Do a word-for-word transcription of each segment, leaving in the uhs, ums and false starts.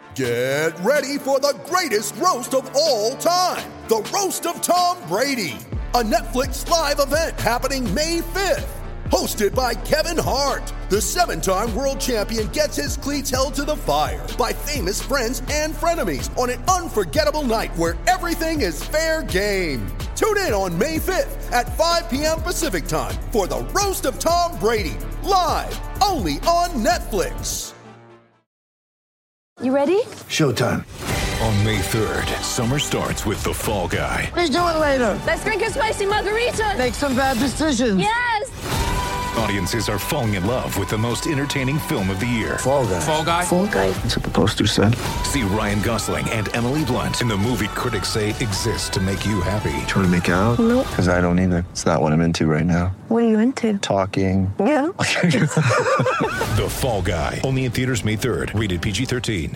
Get ready for the greatest roast of all time, the Roast of Tom Brady, a Netflix live event happening May fifth. Hosted by Kevin Hart, the seven-time world champion gets his cleats held to the fire by famous friends and frenemies on an unforgettable night where everything is fair game. Tune in on May fifth at five p.m. Pacific time for the Roast of Tom Brady, live only on Netflix. You ready? Showtime. On May third, summer starts with The Fall Guy. Let's do it later. Let's drink a spicy margarita. Make some bad decisions. Yes! Audiences are falling in love with the most entertaining film of the year. Fall Guy. Fall Guy? Fall Guy. That's what the poster said. See Ryan Gosling and Emily Blunt in the movie critics say exists to make you happy. Trying to make it out? Nope. Because I don't either. It's not what I'm into right now. What are you into? Talking. Yeah. The Fall Guy. Only in theaters May third. Rated P G thirteen.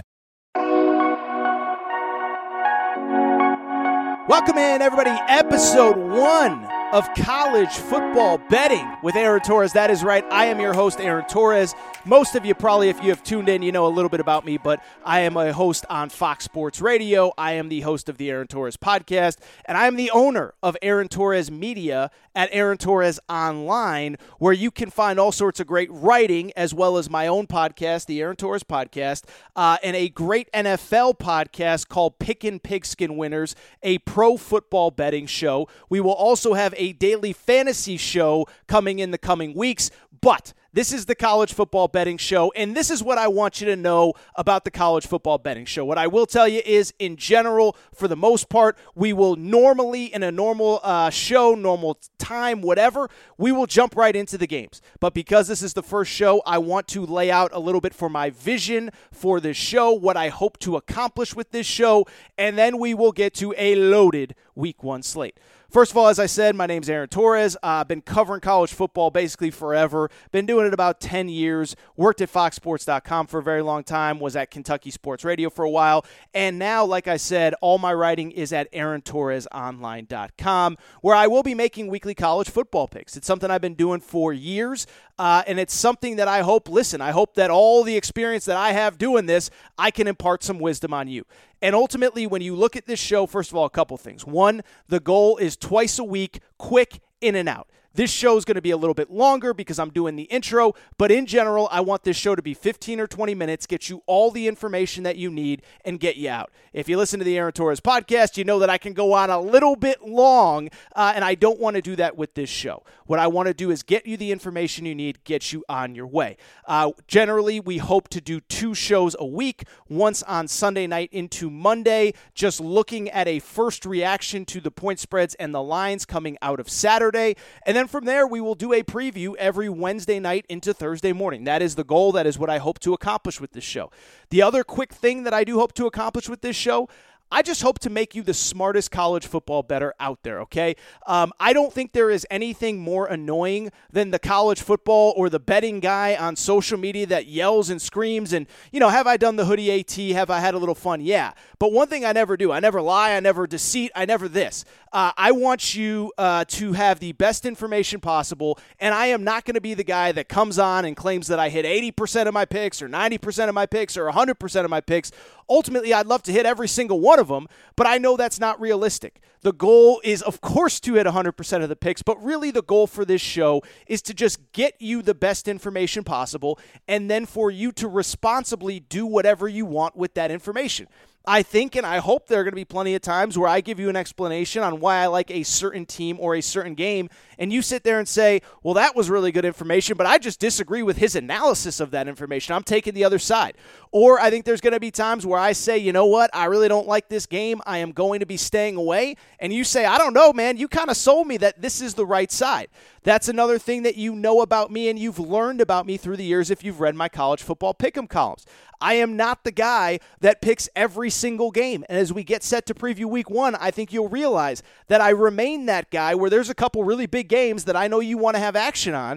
Welcome in, everybody. Episode one of College Football Betting with Aaron Torres. That is right. I am your host, Aaron Torres. Most of you probably, if you have tuned in, you know a little bit about me, but I am a host on Fox Sports Radio. I am the host of the Aaron Torres podcast, and I am the owner of Aaron Torres Media at Aaron Torres Online, where you can find all sorts of great writing, as well as my own podcast, the Aaron Torres podcast, uh, and a great N F L podcast called Pickin' Pigskin Winners, a pro football betting show. We will also have a daily fantasy show coming in the coming weeks, but this is the College Football Betting Show, and this is what I want you to know about the College Football Betting Show. What I will tell you is, in general, for the most part, we will normally, in a normal uh, show, normal time, whatever, we will jump right into the games. But because this is the first show, I want to lay out a little bit for my vision for this show, what I hope to accomplish with this show, and then we will get to a loaded Week One slate. First of all, as I said, my name's Aaron Torres. I've uh, been covering college football basically forever. Been doing it about ten years. Worked at fox sports dot com for a very long time. Was at Kentucky Sports Radio for a while. And now, like I said, all my writing is at aaron torres online dot com, where I will be making weekly college football picks. It's something I've been doing for years. Uh, and it's something that I hope, listen, I hope that all the experience that I have doing this, I can impart some wisdom on you. And ultimately, when you look at this show, first of all, a couple things. One, the goal is twice a week, quick, in and out. This show is going to be a little bit longer because I'm doing the intro, but in general, I want this show to be fifteen or twenty minutes, get you all the information that you need, and get you out. If you listen to the Aaron Torres podcast, you know that I can go on a little bit long, uh, and I don't want to do that with this show. What I want to do is get you the information you need, get you on your way. Uh, generally, we hope to do two shows a week, once on Sunday night into Monday, just looking at a first reaction to the point spreads and the lines coming out of Saturday, and then from there, we will do a preview every Wednesday night into Thursday morning. That is the goal. That is what I hope to accomplish with this show. The other quick thing that I do hope to accomplish with this show, I just hope to make you the smartest college football bettor out there, okay? Um, I don't think there is anything more annoying than the college football or the betting guy on social media that yells and screams and, you know, have I done the hoodie AT? Have I had a little fun? Yeah. But one thing I never do, I never lie, I never deceit, I never this. Uh, I want you uh, to have the best information possible, and I am not going to be the guy that comes on and claims that I hit eighty percent of my picks or ninety percent of my picks or one hundred percent of my picks. Ultimately, I'd love to hit every single one of them, but I know that's not realistic. The goal is, of course, to hit one hundred percent of the picks, but really the goal for this show is to just get you the best information possible and then for you to responsibly do whatever you want with that information. I think and I hope there are going to be plenty of times where I give you an explanation on why I like a certain team or a certain game, and you sit there and say, well, that was really good information, but I just disagree with his analysis of that information. I'm taking the other side. Or I think there's going to be times where I say, you know what, I really don't like this game. I am going to be staying away. And you say, I don't know, man, you kind of sold me that this is the right side. That's another thing that you know about me and you've learned about me through the years if you've read my college football pick'em columns. I am not the guy that picks every single game. And as we get set to preview week one, I think you'll realize that I remain that guy where there's a couple really big games that I know you want to have action on,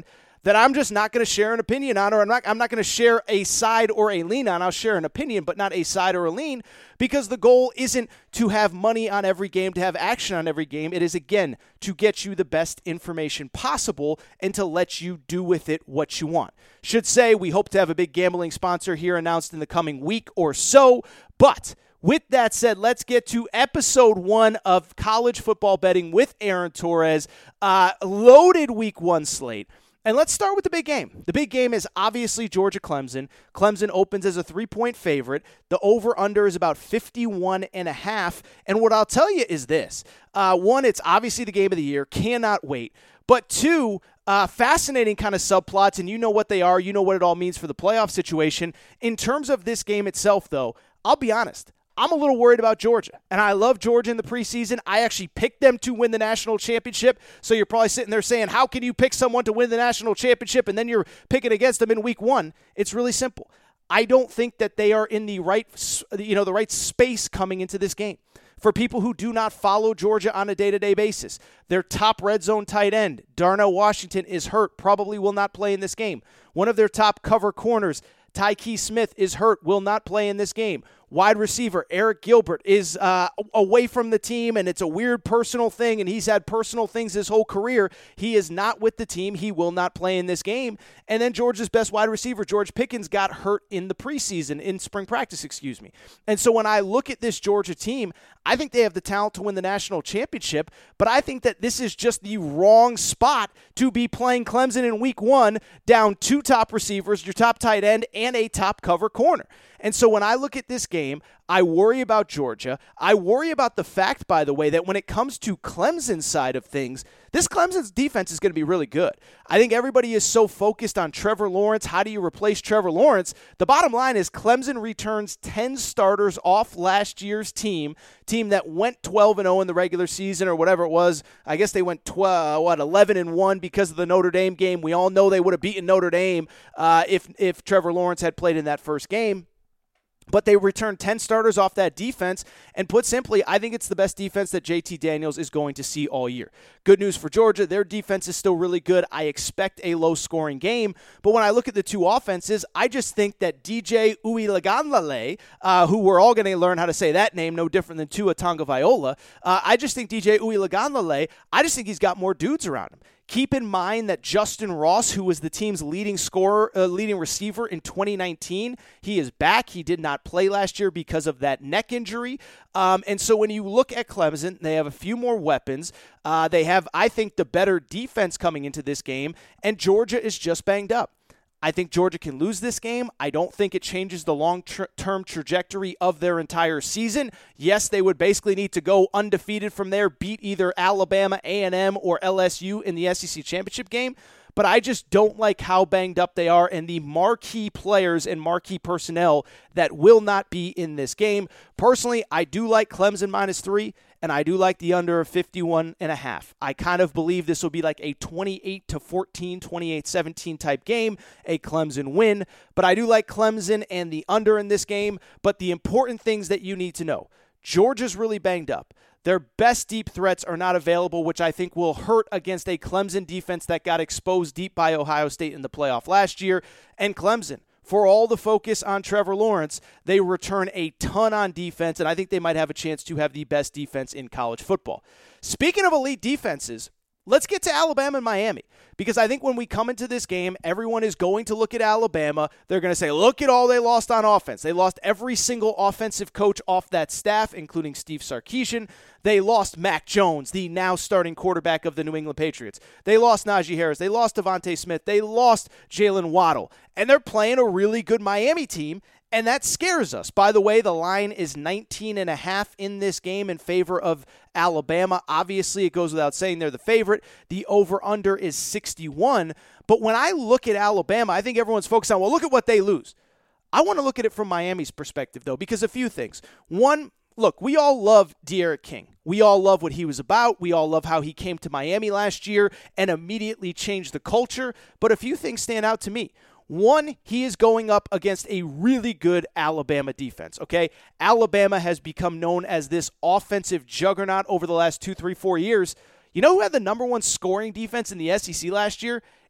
that I'm just not going to share an opinion on, or I'm not, I'm not going to share a side or a lean on. I'll share an opinion, but not a side or a lean, because the goal isn't to have money on every game, to have action on every game. It is, again, to get you the best information possible and to let you do with it what you want. Should say we hope to have a big gambling sponsor here announced in the coming week or so, but with that said, let's get to episode one of College Football Betting with Aaron Torres. Uh, loaded week one slate. And let's start with the big game. The big game is obviously Georgia-Clemson. Clemson opens as a three-point favorite. The over-under is about fifty-one and a half. And what I'll tell you is this. Uh, one, it's obviously the game of the year. Cannot wait. But two, uh, fascinating kind of subplots, and you know what they are. You know what it all means for the playoff situation. In terms of this game itself, though, I'll be honest. I'm a little worried about Georgia, and I love Georgia in the preseason. I actually picked them to win the national championship, so you're probably sitting there saying, how can you pick someone to win the national championship, and then you're picking against them in week one? It's really simple. I don't think that they are in the right, you know, the right space coming into this game. For people who do not follow Georgia on a day-to-day basis, their top red zone tight end, Darnell Washington, is hurt, probably will not play in this game. One of their top cover corners, Tyke Smith, is hurt, will not play in this game. Wide receiver Eric Gilbert is uh, away from the team, and it's a weird personal thing, and he's had personal things his whole career. He is not with the team. He will not play in this game. And then Georgia's best wide receiver, George Pickens, got hurt in the preseason, in spring practice, excuse me. And so when I look at this Georgia team, I think they have the talent to win the national championship, but I think that this is just the wrong spot to be playing Clemson in week one, down two top receivers, your top tight end, and a top cover corner. And so when I look at this game, I worry about Georgia. I worry about the fact, by the way, that when it comes to Clemson's side of things, this Clemson's defense is going to be really good. I think everybody is so focused on Trevor Lawrence. How do you replace Trevor Lawrence? The bottom line is Clemson returns ten starters off last year's team, team that went twelve and oh in the regular season or whatever it was. I guess they went twelve, what, eleven and one because of the Notre Dame game. We all know they would have beaten Notre Dame uh, if if Trevor Lawrence had played in that first game. But they returned ten starters off that defense, and put simply, I think it's the best defense that J T Daniels is going to see all year. Good news for Georgia, their defense is still really good. I expect a low-scoring game, but when I look at the two offenses, I just think that D J Uiagalelei, uh, who we're all going to learn how to say that name, no different than Tua Tagovailoa, uh, I just think D J Uiagalelei, I just think he's got more dudes around him. Keep in mind that Justin Ross, who was the team's leading scorer, uh, leading receiver in twenty nineteen, he is back. He did not play last year because of that neck injury. Um, and so when you look at Clemson, they have a few more weapons. Uh, they have, I think, the better defense coming into this game, and Georgia is just banged up. I think Georgia can lose this game. I don't think it changes the long-term trajectory of their entire season. Yes, they would basically need to go undefeated from there, beat either Alabama, A and M, or L S U in the S E C championship game. But I just don't like how banged up they are and the marquee players and marquee personnel that will not be in this game. Personally, I do like Clemson minus three, and I do like the under of fifty-one and a half. I kind of believe this will be like a twenty-eight to fourteen, twenty-eight seventeen type game, a Clemson win. But I do like Clemson and the under in this game. But the important things that you need to know, Georgia's really banged up. Their best deep threats are not available, which I think will hurt against a Clemson defense that got exposed deep by Ohio State in the playoff last year. And Clemson, for all the focus on Trevor Lawrence, they return a ton on defense, and I think they might have a chance to have the best defense in college football. Speaking of elite defenses, let's get to Alabama and Miami, because I think when we come into this game, everyone is going to look at Alabama. They're going to say, look at all they lost on offense. They lost every single offensive coach off that staff, including Steve Sarkisian. They lost Mac Jones, the now starting quarterback of the New England Patriots. They lost Najee Harris. They lost Devontae Smith. They lost Jalen Waddle. And they're playing a really good Miami team, and that scares us. By the way, the line is nineteen and a half in this game in favor of Alabama. Obviously, it goes without saying they're the favorite. The over-under is sixty-one. But when I look at Alabama, I think everyone's focused on, well, look at what they lose. I want to look at it from Miami's perspective, though, because a few things. One, look, we all love De'Aaron King. We all love what he was about. We all love how he came to Miami last year and immediately changed the culture. But a few things stand out to me. One, he is going up against a really good Alabama defense, okay? Alabama has become known as this offensive juggernaut over the last two, three, four years. You know who had the number one scoring defense in the S E C last year?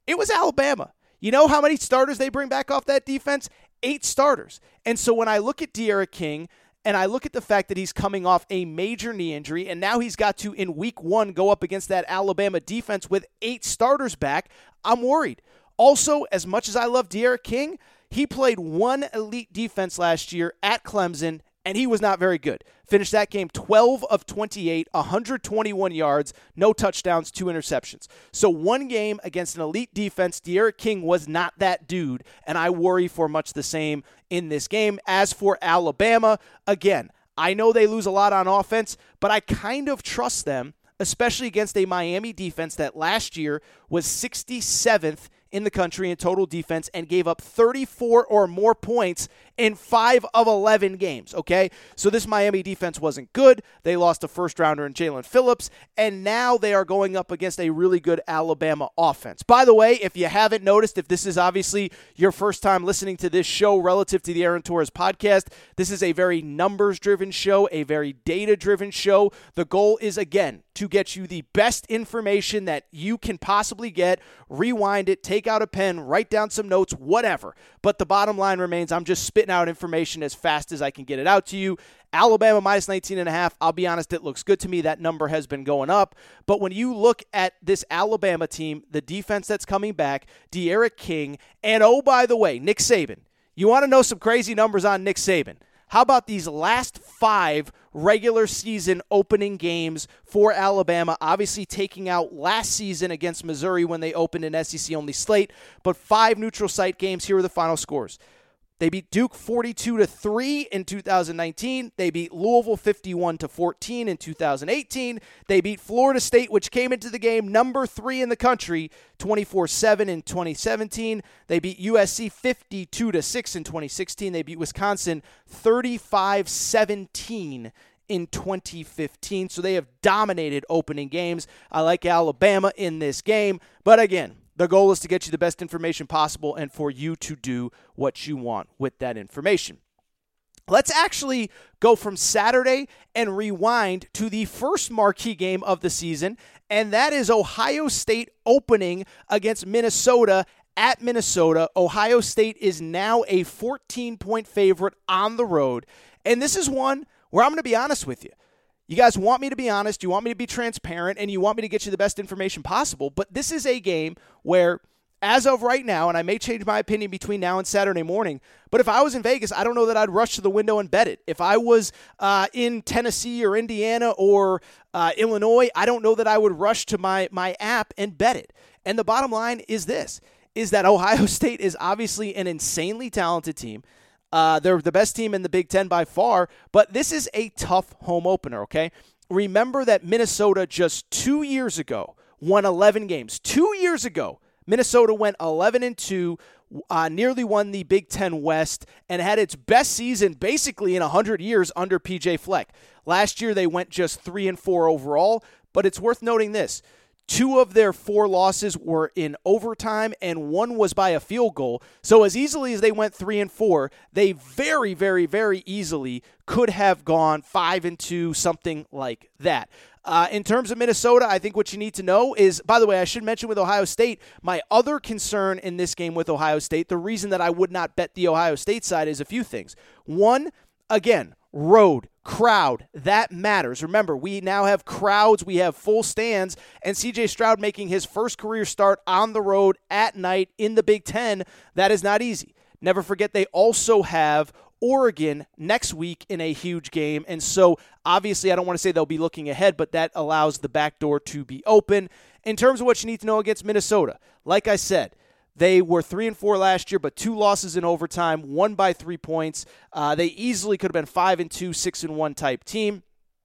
It was Alabama. You know how many starters they bring back off that defense? Eight starters. And so when I look at D'Eriq King, and I look at the fact that he's coming off a major knee injury, and now he's got to, in week one, go up against that Alabama defense with eight starters back, I'm worried. Also, as much as I love D'Eriq King, he played one elite defense last year at Clemson, and he was not very good. Finished that game twelve of twenty-eight, one hundred twenty-one yards, no touchdowns, two interceptions. So one game against an elite defense, D'Eriq King was not that dude, and I worry for much the same in this game. As for Alabama, again, I know they lose a lot on offense, but I kind of trust them, especially against a Miami defense that last year was sixty-seventh in the country in total defense and gave up thirty-four or more points in five of eleven games, okay? So this Miami defense wasn't good. They lost a first-rounder in Jalen Phillips, and now they are going up against a really good Alabama offense. By the way, if you haven't noticed, if this is obviously your first time listening to this show relative to the Aaron Torres podcast, this is a very numbers-driven show, a very data-driven show. The goal is, again, to get you the best information that you can possibly get, rewind it, take out a pen, write down some notes, whatever. But the bottom line remains I'm just spitting out information as fast as I can get it out to you. Alabama minus nineteen and a half. I'll be honest, it looks good to me. That number has been going up. But when you look at this Alabama team, the defense that's coming back, D'Eriq King, and oh, by the way, Nick Saban. You want to know some crazy numbers on Nick Saban? How about these last five regular season opening games for Alabama, obviously taking out last season against Missouri when they opened an S E C-only slate, but five neutral site games. Here are the final scores. They beat Duke forty-two to three in two thousand nineteen. They beat Louisville fifty-one to fourteen in two thousand eighteen. They beat Florida State, which came into the game number three in the country, twenty-four seven in twenty seventeen. They beat U S C fifty-two to six in twenty sixteen. They beat Wisconsin thirty-five seventeen in twenty fifteen. So they have dominated opening games. I like Alabama in this game, but again, the goal is to get you the best information possible and for you to do what you want with that information. Let's actually go from Saturday and rewind to the first marquee game of the season, and that is Ohio State opening against Minnesota at Minnesota. Ohio State is now a fourteen-point favorite on the road, and this is one where I'm going to be honest with you. You guys want me to be honest, you want me to be transparent, and you want me to get you the best information possible, but this is a game where, as of right now, and I may change my opinion between now and Saturday morning, but if I was in Vegas, I don't know that I'd rush to the window and bet it. If I was uh, in Tennessee or Indiana or uh, Illinois, I don't know that I would rush to my, my app and bet it. And the bottom line is this, is that Ohio State is obviously an insanely talented team. Uh, they're the best team in the Big Ten by far, but this is a tough home opener, okay? Remember that Minnesota just two years ago won eleven games. Two years ago, Minnesota went eleven and two, uh, nearly won the Big Ten West, and had its best season basically in one hundred years under P J Fleck. Last year, they went just three and four overall, but it's worth noting this. Two of their four losses were in overtime, and one was by a field goal. So as easily as they went three and four, they very, very, very easily could have gone five and two, something like that. Uh, in terms of Minnesota, I think what you need to know is, by the way, I should mention with Ohio State, my other concern in this game with Ohio State, the reason that I would not bet the Ohio State side is a few things. One, again, road, crowd, that matters. Remember, we now have crowds, we have full stands, and C J Stroud making his first career start on the road at night in the Big Ten. That is not easy. Never forget they also have Oregon next week in a huge game, and so obviously I don't want to say they'll be looking ahead, but that allows the back door to be open. In terms of what you need to know against Minnesota, like I said, they were three and four last year, but two losses in overtime, one by three points. Uh, they easily could have been five and two, six and one type team.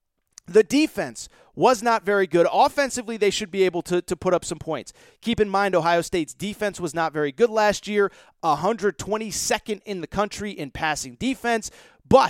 The defense was not very good. Offensively, they should be able to, to put up some points. Keep in mind, Ohio State's defense was not very good last year, one hundred twenty-second in the country in passing defense, but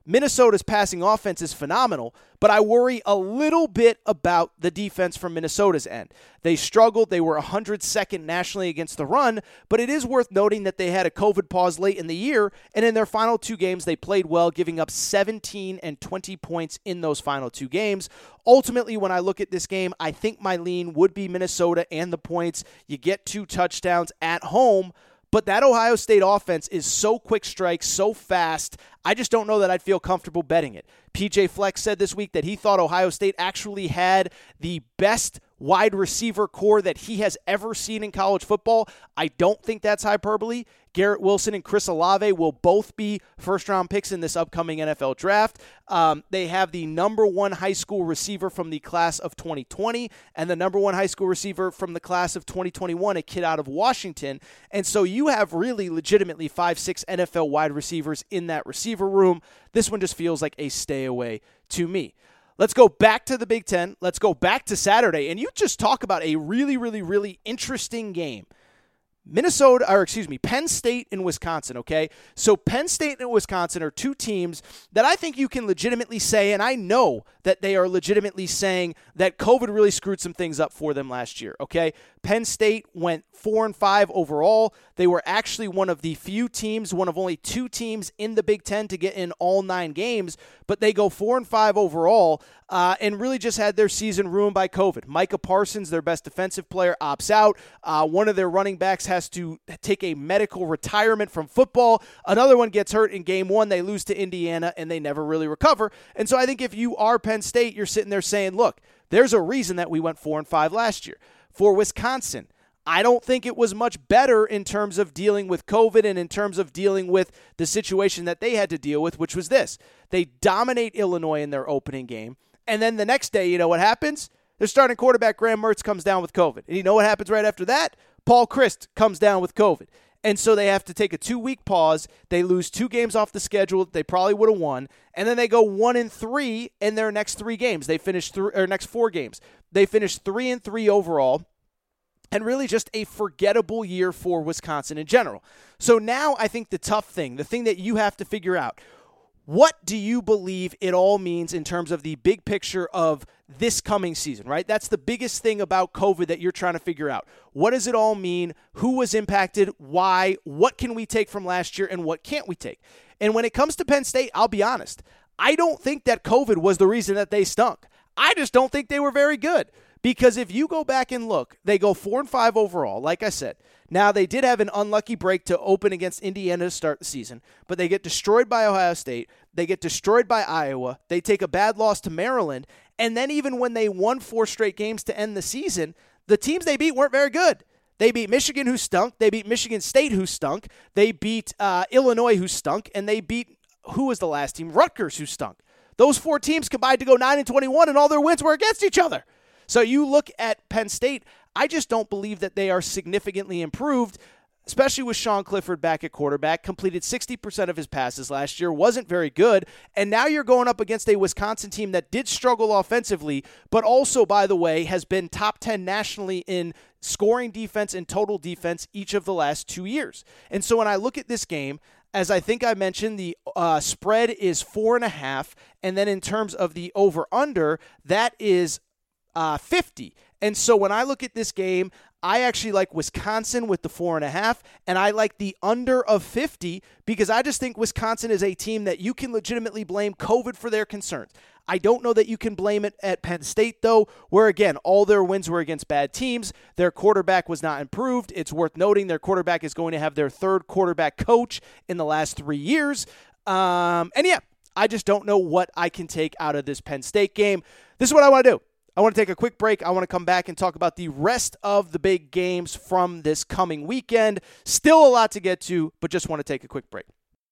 Minnesota's passing offense is phenomenal, but I worry a little bit about the defense from Minnesota's end. They struggled. They were one hundred second nationally against the run, but it is worth noting that they had a COVID pause late in the year, and in their final two games, they played well, giving up seventeen and twenty points in those final two games. Ultimately, when I look at this game, I think my lean would be Minnesota and the points. You get two touchdowns at home, but that Ohio State offense is so quick strike, so fast, I just don't know that I'd feel comfortable betting it. P J Fleck said this week that he thought Ohio State actually had the best wide receiver core that he has ever seen in college football. I don't think that's hyperbole. Garrett Wilson and Chris Olave will both be first-round picks in this upcoming N F L draft. Um, they have the number one high school receiver from the class of twenty twenty and the number one high school receiver from the class of twenty twenty-one, a kid out of Washington. And so you have really legitimately five, six N F L wide receivers in that receiver room. This one just feels like a stay away to me. Let's go back to the Big Ten. Let's go back to Saturday. And you just talk about a really, really, really interesting game. Minnesota, or excuse me, Penn State and Wisconsin, okay? So Penn State and Wisconsin are two teams that I think you can legitimately say, and I know that they are legitimately saying that COVID really screwed some things up for them last year, okay? Penn State went four and five overall. They were actually one of the few teams, one of only two teams in the Big Ten to get in all nine games, but they go four and five overall uh, and really just had their season ruined by COVID. Micah Parsons, their best defensive player, opts out. Uh, one of their running backs has to take a medical retirement from football. Another one gets hurt in game one. They lose to Indiana, and they never really recover. And so I think if you are Penn State, you're sitting there saying, look, there's a reason that we went four and five last year. For Wisconsin, I don't think it was much better in terms of dealing with COVID and in terms of dealing with the situation that they had to deal with, which was this. They dominate Illinois in their opening game, and then the next day, you know what happens? Their starting quarterback, Graham Mertz, comes down with COVID. And you know what happens right after that? Paul Chryst comes down with COVID. And so they have to take a two-week pause. They lose two games off the schedule that they probably would have won. And then they go one and three in their next three games. They finish three or next four games. They finished three and three overall. And really just a forgettable year for Wisconsin in general. So now I think the tough thing, the thing that you have to figure out, what do you believe it all means in terms of the big picture of this coming season, right? That's the biggest thing about COVID that you're trying to figure out. What does it all mean? Who was impacted? Why? What can we take from last year and what can't we take? And when it comes to Penn State, I'll be honest, I don't think that COVID was the reason that they stunk. I just don't think they were very good. Because if you go back and look, they go four and five overall, like I said. Now, they did have an unlucky break to open against Indiana to start the season, but they get destroyed by Ohio State. They get destroyed by Iowa. They take a bad loss to Maryland. And then even when they won four straight games to end the season, the teams they beat weren't very good. They beat Michigan, who stunk. They beat Michigan State, who stunk. They beat uh, Illinois, who stunk. And they beat, who was the last team? Rutgers, who stunk. Those four teams combined to go nine and twenty-one, and all their wins were against each other. So you look at Penn State, I just don't believe that they are significantly improved, especially with Sean Clifford back at quarterback, completed sixty percent of his passes last year, wasn't very good, and now you're going up against a Wisconsin team that did struggle offensively, but also, by the way, has been top ten nationally in scoring defense and total defense each of the last two years. And so when I look at this game, as I think I mentioned, the uh, spread is four and a half, and then in terms of the over-under, that is Uh, fifty. And so when I look at this game, I actually like Wisconsin with the four and a half, and I like the under of fifty because I just think Wisconsin is a team that you can legitimately blame COVID for their concerns. I don't know that you can blame it at Penn State, though, where, again, all their wins were against bad teams. Their quarterback was not improved. It's worth noting their quarterback is going to have their third quarterback coach in the last three years. Um, and, yeah, I just don't know what I can take out of this Penn State game. This is what I want to do. I want to take a quick break. I want to come back and talk about the rest of the big games from this coming weekend. Still a lot to get to, but just want to take a quick break.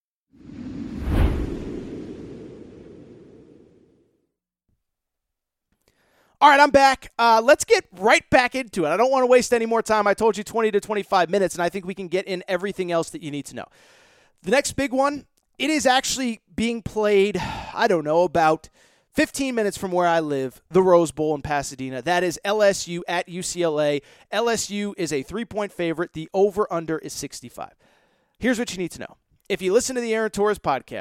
All right, I'm back. Uh, let's get right back into it. I don't want to waste any more time. I told you twenty to twenty-five minutes, and I think we can get in everything else that you need to know. The next big one, it is actually being played, I don't know, about fifteen minutes from where I live, the Rose Bowl in Pasadena. That is L S U at U C L A. L S U is a three-point favorite. The over-under is sixty-five. Here's what you need to know. If you listen to the Aaron Torres podcast,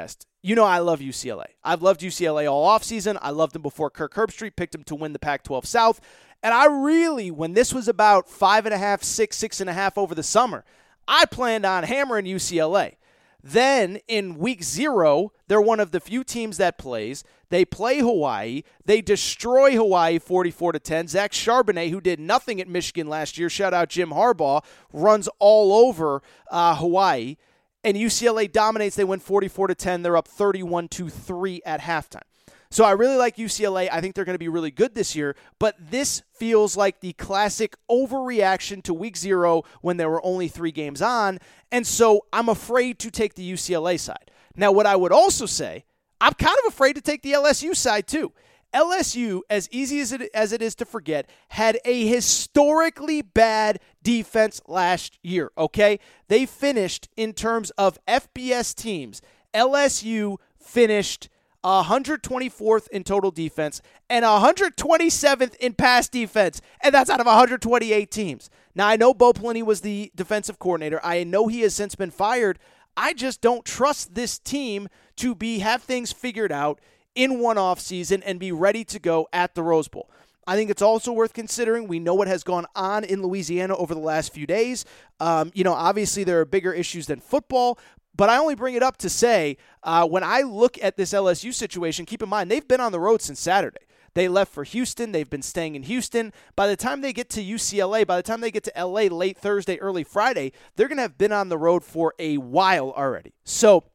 You know I love U C L A. I've loved U C L A all offseason. I loved them before Kirk Herbstreit picked them to win the Pac twelve South. And I really, when this was about five and a half, six, six and a half over the summer, I planned on hammering U C L A. Then in week zero, they're one of the few teams that plays. They play Hawaii. They destroy Hawaii forty-four to ten. Zach Charbonnet, who did nothing at Michigan last year, shout out Jim Harbaugh, runs all over uh, Hawaii. And U C L A dominates. They win forty-four to ten. They're up thirty-one to three at halftime. So I really like U C L A. I think they're going to be really good this year. But this feels like the classic overreaction to week zero when there were only three games on. And so I'm afraid to take the U C L A side. Now, what I would also say, I'm kind of afraid to take the L S U side too. L S U, as easy as it, as it is to forget, had a historically bad defense last year, okay? They finished, in terms of F B S teams, L S U finished one hundred twenty-fourth in total defense and one hundred twenty-seventh in pass defense, and that's out of one hundred twenty-eight teams. Now, I know Bo Pelini was the defensive coordinator. I know he has since been fired. I just don't trust this team to be have things figured out in one offseason and be ready to go at the Rose Bowl. I think it's also worth considering. We know what has gone on in Louisiana over the last few days. Um, you know, obviously there are bigger issues than football, but I only bring it up to say uh, when I look at this L S U situation, keep in mind they've been on the road since Saturday. They left for Houston. They've been staying in Houston. By the time they get to U C L A, by the time they get to L A late Thursday, early Friday, they're going to have been on the road for a while already. So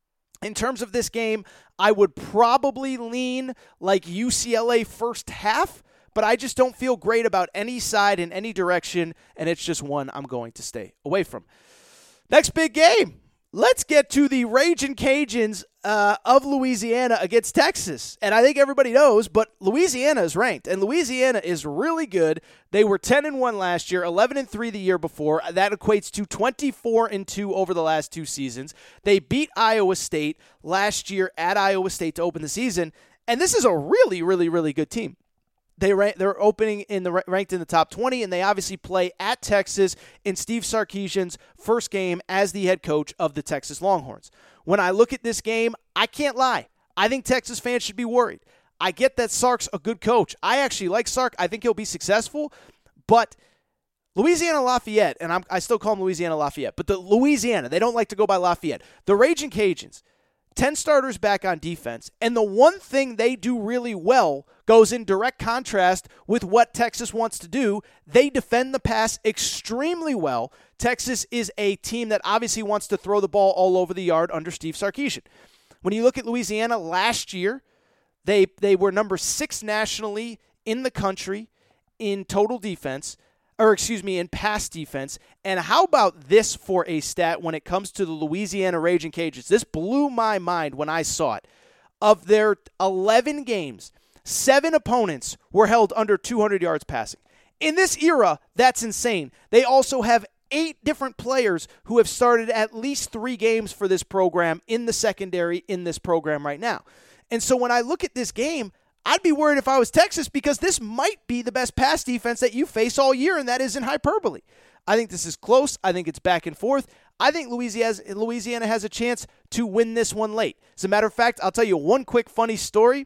in terms of this game, I would probably lean like U C L A first half, but I just don't feel great about any side in any direction, and it's just one I'm going to stay away from. Next big game. Let's get to the Ragin' Cajuns uh, of Louisiana against Texas. And I think everybody knows, but Louisiana is ranked, and Louisiana is really good. They were ten and one last year, eleven and three the year before. That equates to twenty-four and two over the last two seasons. They beat Iowa State last year at Iowa State to open the season, and this is a really, really, really good team. They rank, they're opening in the ranked in the top twenty, and they obviously play at Texas in Steve Sarkisian's first game as the head coach of the Texas Longhorns. When I look at this game, I can't lie. I think Texas fans should be worried. I get that Sark's a good coach. I actually like Sark. I think he'll be successful, but Louisiana Lafayette, and I'm, I still call them Louisiana Lafayette, but the Louisiana, they don't like to go by Lafayette. The Ragin' Cajuns, ten starters back on defense, and the one thing they do really well goes in direct contrast with what Texas wants to do. They defend the pass extremely well. Texas is a team that obviously wants to throw the ball all over the yard under Steve Sarkisian. When you look at Louisiana last year, they they were number six nationally in the country in total defense, or excuse me, in pass defense. And how about this for a stat when it comes to the Louisiana Ragin' Cajuns? This blew my mind when I saw it. Of their eleven games, seven opponents were held under two hundred yards passing. In this era, that's insane. They also have eight different players who have started at least three games for this program in the secondary in this program right now. And so when I look at this game, I'd be worried if I was Texas because this might be the best pass defense that you face all year, and that isn't hyperbole. I think this is close. I think it's back and forth. I think Louisiana has a chance to win this one late. As a matter of fact, I'll tell you one quick funny story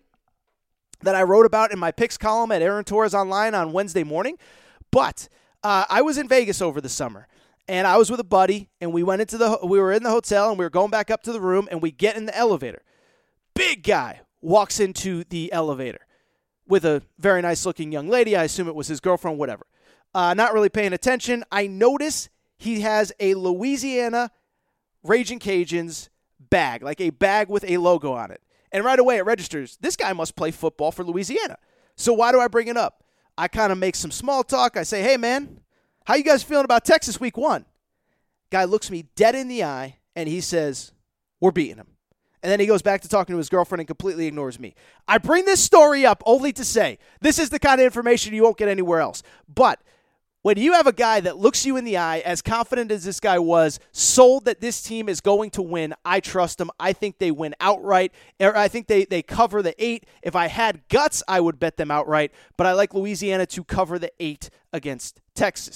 that I wrote about in my picks column at Aaron Torres Online on Wednesday morning. But uh, I was in Vegas over the summer, and I was with a buddy, and we went into the we were in the hotel, and we were going back up to the room, and we get in the elevator. Big guy walks into the elevator with a very nice-looking young lady. I assume it was his girlfriend, whatever. Uh, not really paying attention. I notice he has a Louisiana Ragin' Cajuns bag, like a bag with a logo on it. And right away it registers, this guy must play football for Louisiana. So why do I bring it up? I kind of make some small talk. I say, hey, man, how you guys feeling about Texas week one? Guy looks me dead in the eye, and he says, we're beating him. And then he goes back to talking to his girlfriend and completely ignores me. I bring this story up only to say this is the kind of information you won't get anywhere else. But when you have a guy that looks you in the eye, as confident as this guy was, sold that this team is going to win, I trust them. I think they win outright. I think they, they cover the eight. If I had guts, I would bet them outright. But I like Louisiana to cover the eight against Texas.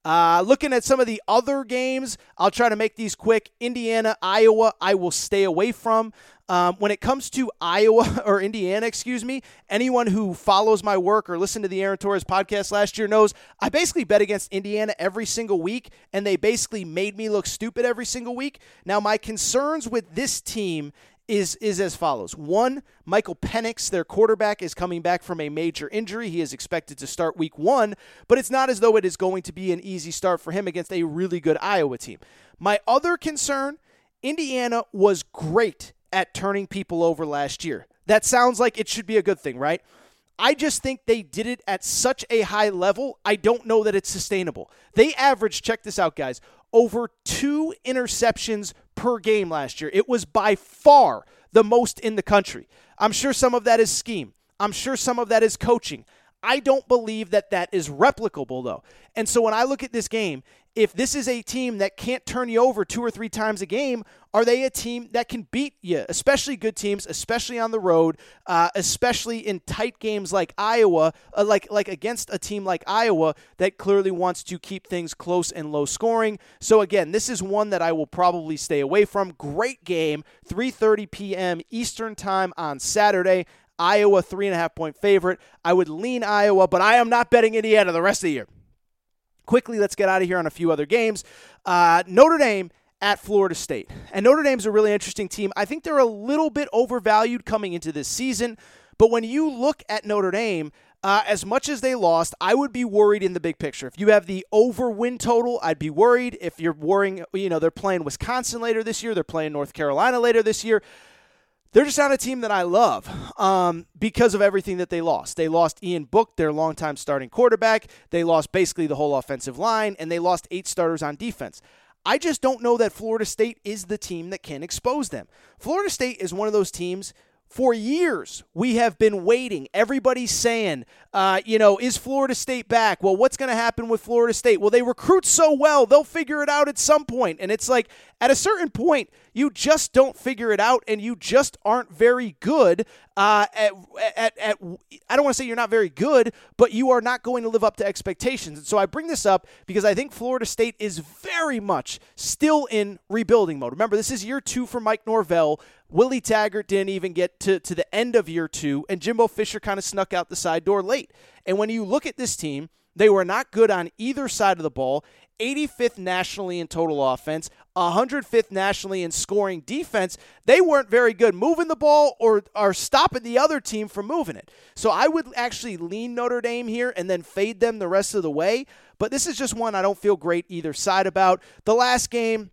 Uh, looking at some of the other games, I'll try to make these quick. Indiana, Iowa, I will stay away from. Um, when it comes to Iowa or Indiana, excuse me, anyone who follows my work or listened to the Aaron Torres podcast last year knows I basically bet against Indiana every single week, and they basically made me look stupid every single week. Now, my concerns with this team is is as follows. One, Michael Penix, their quarterback, is coming back from a major injury. He is expected to start week one, but it's not as though it is going to be an easy start for him against a really good Iowa team. My other concern, Indiana was great at turning people over last year. That sounds like it should be a good thing, right? I just think they did it at such a high level, I don't know that it's sustainable. They averaged, check this out, guys, over two interceptions per game last year. It was by far the most in the country. I'm sure some of that is scheme. I'm sure some of that is coaching. I don't believe that that is replicable, though. And so when I look at this game, if this is a team that can't turn you over two or three times a game, are they a team that can beat you, especially good teams, especially on the road, uh, especially in tight games like Iowa, uh, like like against a team like Iowa that clearly wants to keep things close and low scoring? So again, this is one that I will probably stay away from. Great game, three thirty p.m. Eastern time on Saturday. Iowa, three and a half point favorite. I would lean Iowa, but I am not betting Indiana the rest of the year. Quickly, let's get out of here on a few other games. Uh, Notre Dame at Florida State. And Notre Dame's a really interesting team. I think they're a little bit overvalued coming into this season. But when you look at Notre Dame, uh, as much as they lost, I would be worried in the big picture. If you have the over win total, I'd be worried. If you're worrying, you know, they're playing Wisconsin later this year, they're playing North Carolina later this year. They're just not a team that I love um, because of everything that they lost. They lost Ian Book, their longtime starting quarterback. They lost basically the whole offensive line, and they lost eight starters on defense. I just don't know that Florida State is the team that can expose them. Florida State is one of those teams. For years, we have been waiting. Everybody's saying, uh, you know, is Florida State back? Well, what's going to happen with Florida State? Well, they recruit so well, they'll figure it out at some point. And it's like, at a certain point, you just don't figure it out, and you just aren't very good uh, at, at, at, I don't want to say you're not very good, but you are not going to live up to expectations. And so I bring this up because I think Florida State is very much still in rebuilding mode. Remember, this is year two for Mike Norvell. Willie Taggart didn't even get to, to the end of year two, and Jimbo Fisher kind of snuck out the side door late. And when you look at this team, they were not good on either side of the ball. eighty-fifth nationally in total offense, one hundred fifth nationally in scoring defense. They weren't very good moving the ball or, or stopping the other team from moving it. So I would actually lean Notre Dame here and then fade them the rest of the way. But this is just one I don't feel great either side about. The last game,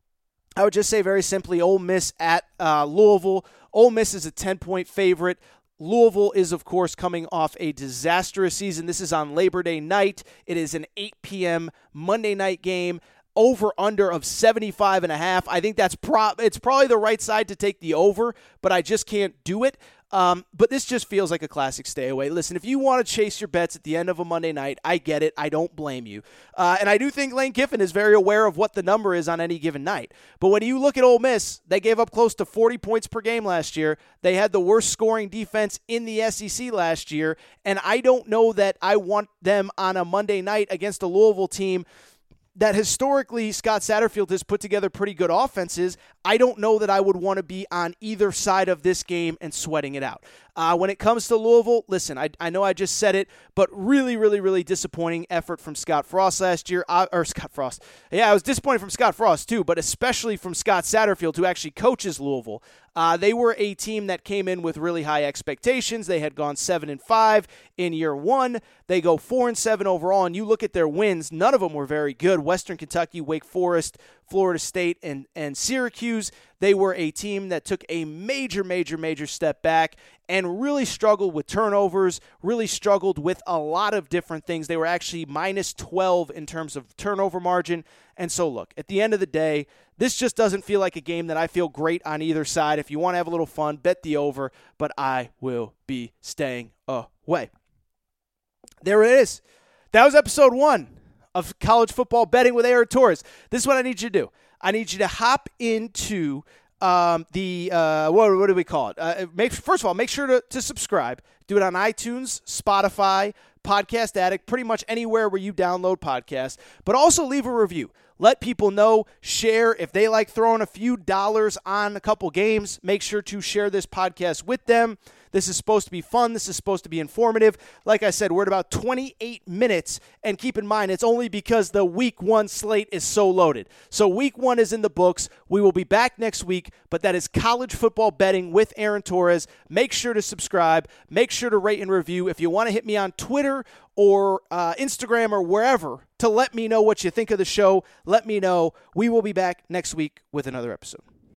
I would just say very simply, Ole Miss at uh, Louisville. Ole Miss is a ten-point favorite. Louisville is, of course, coming off a disastrous season. This is on Labor Day night. It is an eight p.m. Monday night game. Over-under of seventy-five and a half. I think that's pro- it's probably the right side to take the over, but I just can't do it. Um, but this just feels like a classic stay away. Listen, if you want to chase your bets at the end of a Monday night, I get it. I don't blame you. Uh, and I do think Lane Kiffin is very aware of what the number is on any given night. But when you look at Ole Miss, they gave up close to forty points per game last year. They had the worst scoring defense in the S E C last year. And I don't know that I want them on a Monday night against a Louisville team that historically Scott Satterfield has put together pretty good offenses. I don't know that I would want to be on either side of this game and sweating it out. Uh, when it comes to Louisville, listen, I, I know I just said it, but really, really, really disappointing effort from Scott Frost last year. Uh, or Scott Frost. Yeah, I was disappointed from Scott Frost too, but especially from Scott Satterfield, who actually coaches Louisville. Uh, they were a team that came in with really high expectations. They had gone seven and five in year one. They go four and seven overall, and you look at their wins, none of them were very good. Western Kentucky, Wake Forest, Florida State, and, and Syracuse. They were a team that took a major, major, major step back and really struggled with turnovers, really struggled with a lot of different things. They were actually minus twelve in terms of turnover margin. And so, look, at the end of the day, this just doesn't feel like a game that I feel great on either side. If you want to have a little fun, bet the over, but I will be staying away. There it is. That was episode one of College Football Betting with Aaron Torres. This is what I need you to do. I need you to hop into um, the, uh, what, what do we call it? Uh, make, first of all, make sure to, to subscribe. Do it on iTunes, Spotify, Podcast Addict, pretty much anywhere where you download podcasts, but also leave a review. Let people know, share. If they like throwing a few dollars on a couple games, make sure to share this podcast with them. This is supposed to be fun. This is supposed to be informative. Like I said, we're at about twenty-eight minutes, and keep in mind, it's only because the week one slate is so loaded. So week one is in the books. We will be back next week, but that is college football betting with Aaron Torres. Make sure to subscribe. Make sure to rate and review. If you want to hit me on Twitter or uh, Instagram or wherever to let me know what you think of the show, let me know. We will be back next week with another episode.